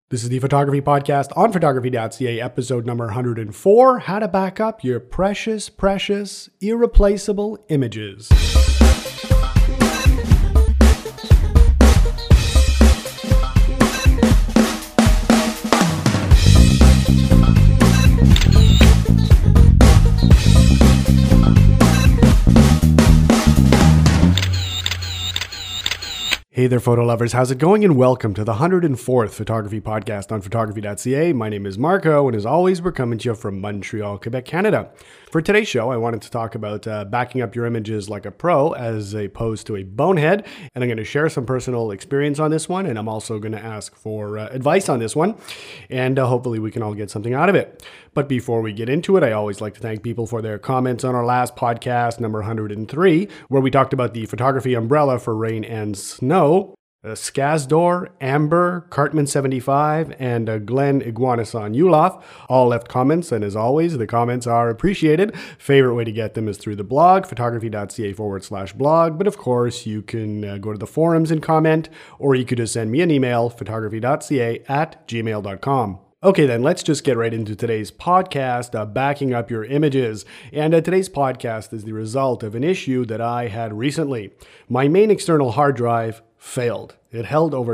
This is the Photography Podcast on photography.ca, episode number 104, How to Back Up Your Precious, Irreplaceable Images. Hey there, photo lovers. How's it going? And welcome to the 104th Photography Podcast on photography.ca. My name is Marco, and as always, we're coming to you from Montreal, Quebec, Canada. For today's show, I wanted to talk about backing up your images like a pro as opposed to a bonehead, and I'm going to share some personal experience on this one, and I'm also going to ask for advice on this one, and hopefully we can all get something out of it. But before we get into it, I always like to thank people for their comments on our last podcast, number 103, where we talked about the photography umbrella for rain and snow. Skazdor, Amber, Cartman75, and Glenn Iguanason Ulof all left comments, and as always, the comments are appreciated. Favorite way to get them is through the blog, photography.ca/blog, but of course, you can go to the forums and comment, or you could just send me an email, photography.ca@gmail.com. Okay, then let's just get right into today's podcast, backing up your images. And today's podcast is the result of an issue that I had recently. My main external hard drive failed. It held over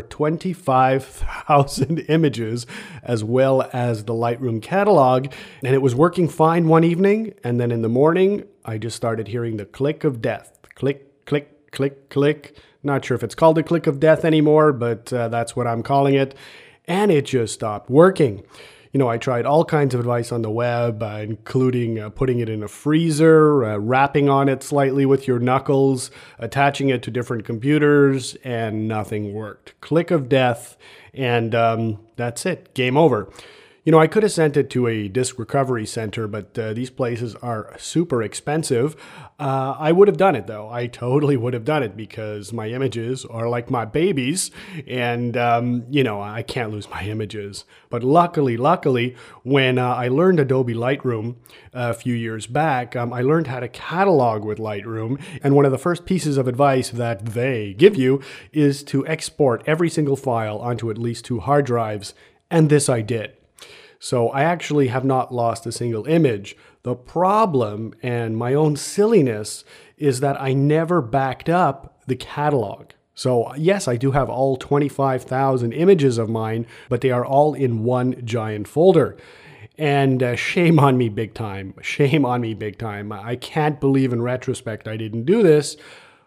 25,000 images as well as the Lightroom catalog, and it was working fine one evening, and then in the morning, I just started hearing the click of death. Click, click, click, click. Not sure if it's called the click of death anymore, but that's what I'm calling it. And it just stopped working. You know, I tried all kinds of advice on the web, including putting it in a freezer, rapping on it slightly with your knuckles, attaching it to different computers, and nothing worked. Click of death, and that's it. Game over. You know, I could have sent it to a disk recovery center, but these places are super expensive. I would have done it, though. I totally would have done it because my images are like my babies, and, I can't lose my images. But luckily, when I learned Adobe Lightroom a few years back, I learned how to catalog with Lightroom, and one of the first pieces of advice that they give you is to export every single file onto at least 2 hard drives, and this I did. So I actually have not lost a single image. The problem, and my own silliness, is that I never backed up the catalog. So yes, I do have all 25,000 images of mine, but they are all in one giant folder. And shame on me big time. Shame on me big time. I can't believe in retrospect I didn't do this.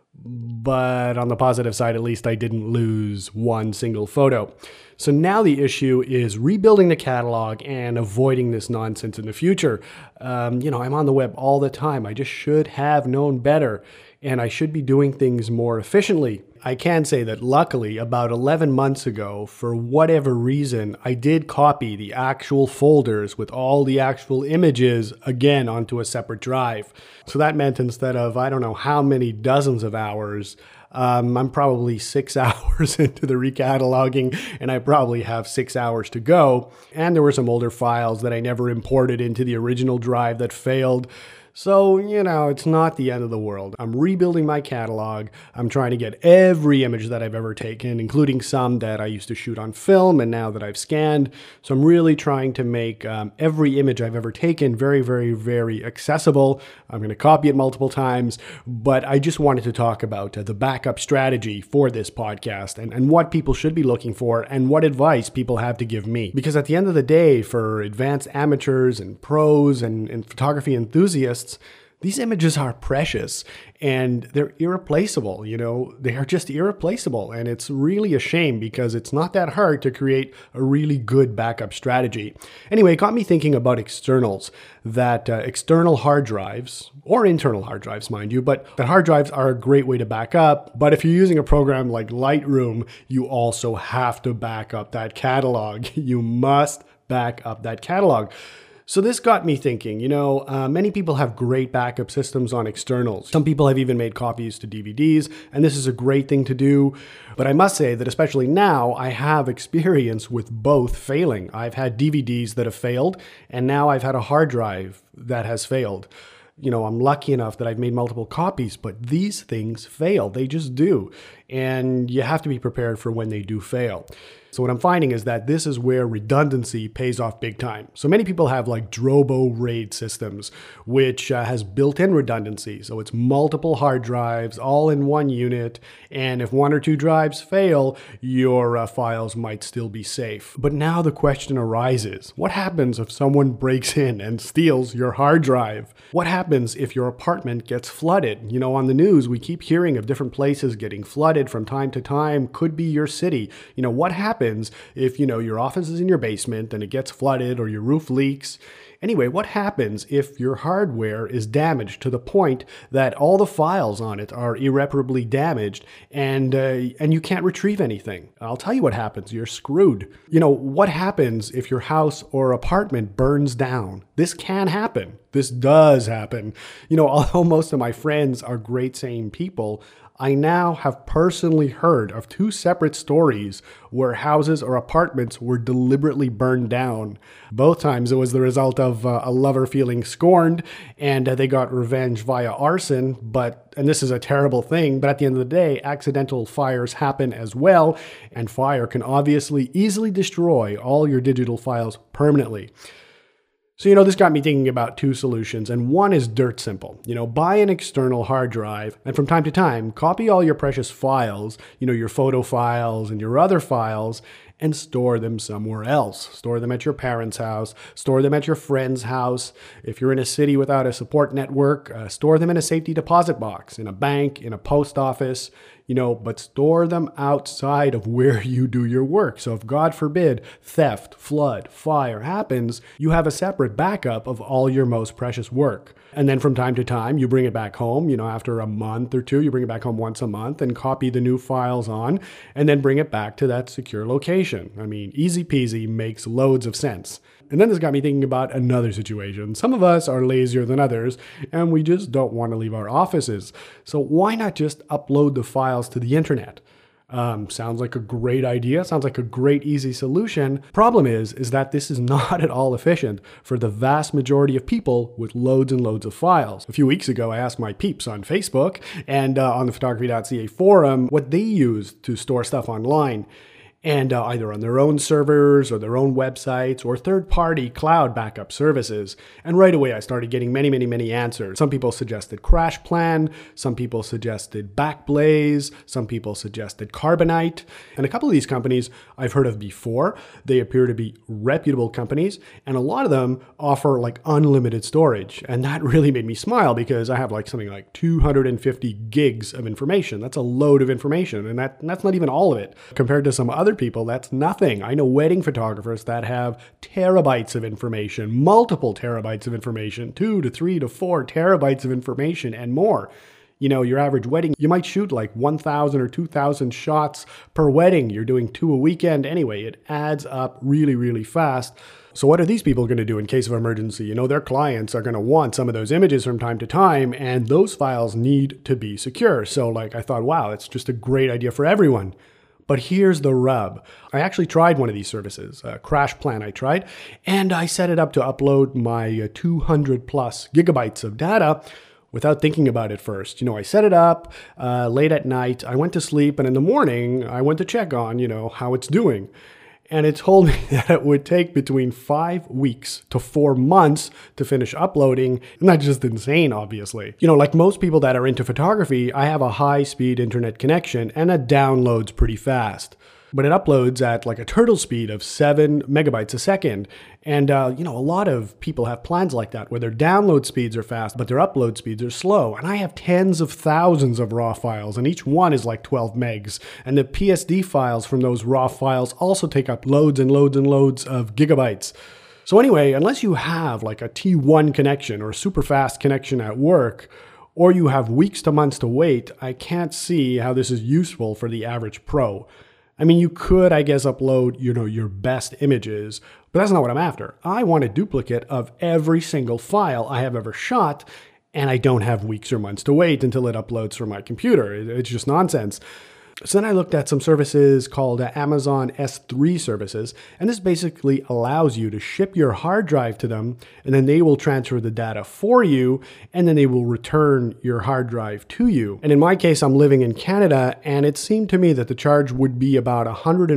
But on the positive side, at least I didn't lose one single photo. So now the issue is rebuilding the catalog and avoiding this nonsense in the future. I'm on the web all the time. I just should have known better, and I should be doing things more efficiently. I can say that luckily, about 11 months ago, for whatever reason, I did copy the actual folders with all the actual images again onto a separate drive. So that meant instead of, I don't know how many dozens of hours, I'm probably 6 hours into the recataloging, and I probably have 6 hours to go. And there were some older files that I never imported into the original drive that failed. So, it's not the end of the world. I'm rebuilding my catalog. I'm trying to get every image that I've ever taken, including some that I used to shoot on film and now that I've scanned. So I'm really trying to make every image I've ever taken very, very, very accessible. I'm going to copy it multiple times, but I just wanted to talk about the backup strategy for this podcast and what people should be looking for and what advice people have to give me. Because at the end of the day, for advanced amateurs and pros and photography enthusiasts, these images are precious and they're irreplaceable. They are just irreplaceable. And it's really a shame because it's not that hard to create a really good backup strategy. Anyway, it got me thinking about externals, that external hard drives, or internal hard drives, mind you, but that hard drives are a great way to back up. But if you're using a program like Lightroom, you also have to back up that catalog. You must back up that catalog. So this got me thinking, many people have great backup systems on externals. Some people have even made copies to DVDs, and this is a great thing to do. But I must say that especially now, I have experience with both failing. I've had DVDs that have failed, and now I've had a hard drive that has failed. I'm lucky enough that I've made multiple copies, but these things fail. They just do. and you have to be prepared for when they do fail. So what I'm finding is that this is where redundancy pays off big time. So many people have like Drobo RAID systems, which has built-in redundancy. So it's multiple hard drives all in one unit. And if one or two drives fail, your files might still be safe. But now the question arises, what happens if someone breaks in and steals your hard drive? What happens if your apartment gets flooded? You know, on the news, we keep hearing of different places getting flooded from time to time. Could be your city. You know, what happens if, your office is in your basement and it gets flooded or your roof leaks? Anyway, what happens if your hardware is damaged to the point that all the files on it are irreparably damaged and you can't retrieve anything? I'll tell you what happens. You're screwed. What happens if your house or apartment burns down? This can happen. This does happen. Although most of my friends are great, sane people, I now have personally heard of two separate stories where houses or apartments were deliberately burned down. Both times it was the result of a lover feeling scorned and they got revenge via arson. And this is a terrible thing, but at the end of the day, accidental fires happen as well, and fire can obviously easily destroy all your digital files permanently. So, this got me thinking about two solutions, and one is dirt simple. Buy an external hard drive, and from time to time, copy all your precious files, your photo files and your other files, and store them somewhere else. Store them at your parents' house, store them at your friend's house. If you're in a city without a support network, store them in a safety deposit box, in a bank, in a post office, but store them outside of where you do your work. So if God forbid theft, flood, fire happens, you have a separate backup of all your most precious work. And then from time to time, you bring it back home, after a month or two, you bring it back home once a month and copy the new files on, and then bring it back to that secure location. I mean, easy peasy, makes loads of sense. And then this got me thinking about another situation. Some of us are lazier than others, and we just don't want to leave our offices. So why not just upload the files to the internet? Sounds like a great idea. Sounds like a great, easy solution. Problem is that this is not at all efficient for the vast majority of people with loads and loads of files. A few weeks ago, I asked my peeps on Facebook and on the photography.ca forum what they use to store stuff online. And either on their own servers or their own websites or third-party cloud backup services. And right away, I started getting many answers. Some people suggested CrashPlan, some people suggested Backblaze, some people suggested Carbonite. And a couple of these companies I've heard of before. They appear to be reputable companies, and a lot of them offer like unlimited storage. And that really made me smile because I have something like 250 gigs of information. That's a load of information, and that's not even all of it. Compared to some other people, that's nothing. I know wedding photographers that have terabytes of information, multiple terabytes of information, 2 to 3 to 4 terabytes of information and more. Your average wedding, you might shoot 1,000 or 2,000 shots per wedding. You're doing 2 a weekend. Anyway, it adds up really fast. So what are these people going to do in case of emergency? Their clients are going to want some of those images from time to time, and those files need to be secure. So I thought, wow, it's just a great idea for everyone. But here's the rub. I actually tried one of these services, CrashPlan I tried, and I set it up to upload my 200 plus gigabytes of data without thinking about it first. I set it up late at night, I went to sleep, and in the morning, I went to check on, how it's doing. And it told me that it would take between 5 weeks to 4 months to finish uploading. And that's just insane, obviously. Like most people that are into photography, I have a high-speed internet connection and it downloads pretty fast. But it uploads at a turtle speed of 7 megabytes a second. And, a lot of people have plans like that where their download speeds are fast, but their upload speeds are slow. And I have tens of thousands of RAW files, and each one is 12 megs. And the PSD files from those RAW files also take up loads and loads and loads of gigabytes. So anyway, unless you have a T1 connection or a super fast connection at work, or you have weeks to months to wait, I can't see how this is useful for the average pro. I mean, you could, I guess, upload, your best images, but that's not what I'm after. I want a duplicate of every single file I have ever shot, and I don't have weeks or months to wait until it uploads from my computer. It's just nonsense. So then I looked at some services called Amazon S3 services, and this basically allows you to ship your hard drive to them, and then they will transfer the data for you, and then they will return your hard drive to you. And in my case, I'm living in Canada, and it seemed to me that the charge would be about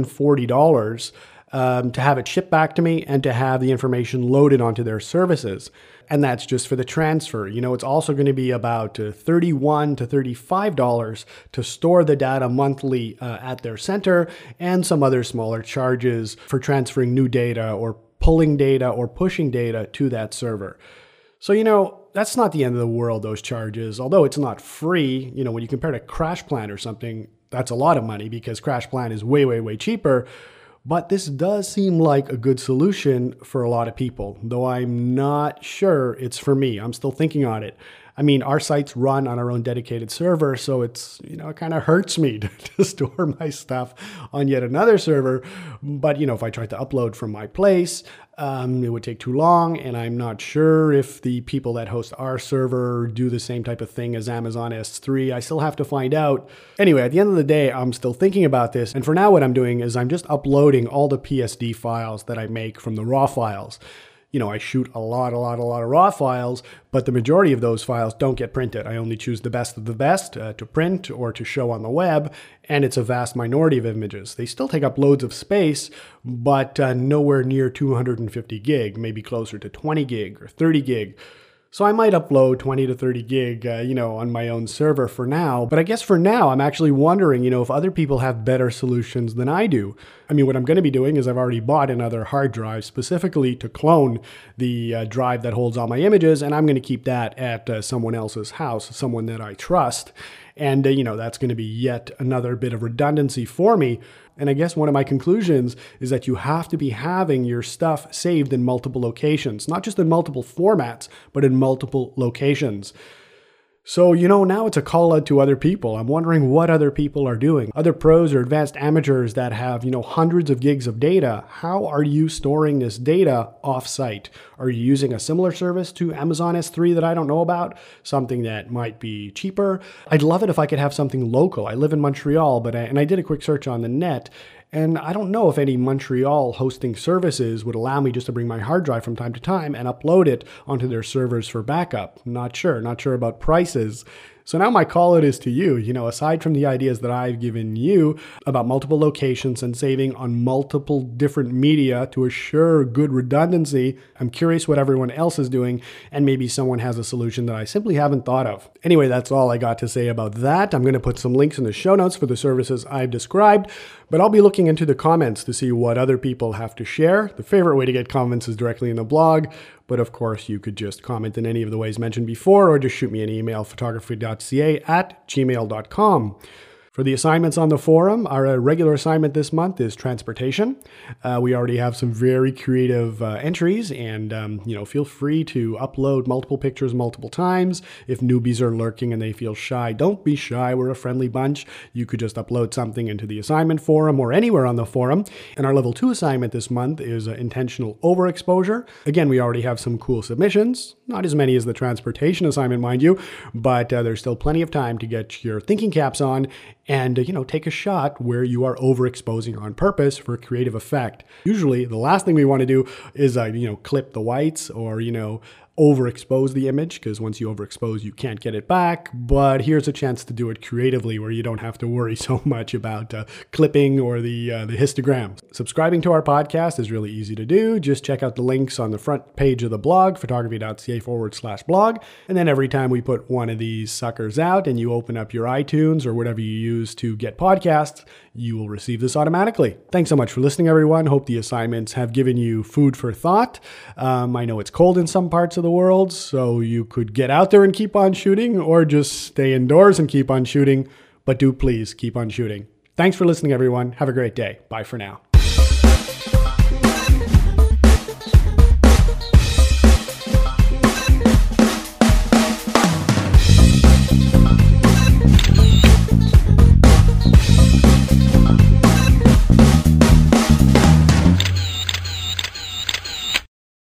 $140 to have it shipped back to me and to have the information loaded onto their services. And that's just for the transfer. It's also going to be about $31 to $35 to store the data monthly at their center, and some other smaller charges for transferring new data or pulling data or pushing data to that server. So, that's not the end of the world, those charges. Although it's not free, when you compare to CrashPlan or something, that's a lot of money because CrashPlan is way, way, way cheaper. But this does seem like a good solution for a lot of people, though I'm not sure it's for me. I'm still thinking on it. I mean, our sites run on our own dedicated server, so it kind of hurts me to store my stuff on yet another server. But, if I tried to upload from my place, it would take too long, and I'm not sure if the people that host our server do the same type of thing as Amazon S3. I still have to find out. Anyway, at the end of the day, I'm still thinking about this, and for now what I'm doing is I'm just uploading all the PSD files that I make from the RAW files. I shoot a lot of RAW files, but the majority of those files don't get printed. I only choose the best of the best to print or to show on the web, and it's a vast minority of images. They still take up loads of space, but nowhere near 250 gig, maybe closer to 20 gig or 30 gig. So I might upload 20 to 30 gig, on my own server for now. But I guess for now, I'm actually wondering, if other people have better solutions than I do. I mean, what I'm going to be doing is I've already bought another hard drive specifically to clone the drive that holds all my images, and I'm going to keep that at someone else's house, someone that I trust. And, that's going to be yet another bit of redundancy for me. And I guess one of my conclusions is that you have to be having your stuff saved in multiple locations, not just in multiple formats, but in multiple locations. So, now it's a call out to other people. I'm wondering what other people are doing. Other pros or advanced amateurs that have, hundreds of gigs of data. How are you storing this data off-site? Are you using a similar service to Amazon S3 that I don't know about? Something that might be cheaper? I'd love it if I could have something local. I live in Montreal, but I did a quick search on the net, and I don't know if any Montreal hosting services would allow me just to bring my hard drive from time to time and upload it onto their servers for backup. Not sure about prices. So now my call out is to you, aside from the ideas that I've given you about multiple locations and saving on multiple different media to assure good redundancy, I'm curious what everyone else is doing, and maybe someone has a solution that I simply haven't thought of. Anyway, that's all I got to say about that. I'm going to put some links in the show notes for the services I've described, but I'll be looking into the comments to see what other people have to share. The favorite way to get comments is directly in the blog. But of course, you could just comment in any of the ways mentioned before, or just shoot me an email, photography.ca@gmail.com. For the assignments on the forum, our regular assignment this month is transportation. We already have some very creative entries, and feel free to upload multiple pictures multiple times. If newbies are lurking and they feel shy, don't be shy. We're a friendly bunch. You could just upload something into the assignment forum or anywhere on the forum. And our level 2 assignment this month is intentional overexposure. Again, we already have some cool submissions. Not as many as the transportation assignment, mind you, but there's still plenty of time to get your thinking caps on and, take a shot where you are overexposing on purpose for creative effect. Usually, the last thing we want to do is, clip the whites or, overexpose the image, because once you overexpose, you can't get it back. But here's a chance to do it creatively where you don't have to worry so much about clipping or the histograms. Subscribing to our podcast is really easy to do. Just check out the links on the front page of the blog, photography.ca/blog. And then every time we put one of these suckers out and you open up your iTunes or whatever you use to get podcasts, you will receive this automatically. Thanks so much for listening, everyone. Hope the assignments have given you food for thought. I know it's cold in some parts of the world, so you could get out there and keep on shooting, or just stay indoors and keep on shooting, but do please keep on shooting. Thanks for listening, everyone. Have a great day. Bye for now.